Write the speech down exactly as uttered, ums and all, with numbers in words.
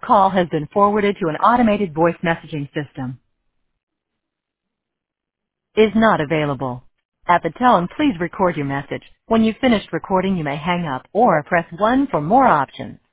call has been forwarded to an automated voice messaging system. Is not available. At the tone, please record your message. When you've finished recording, you may hang up or press one for more options.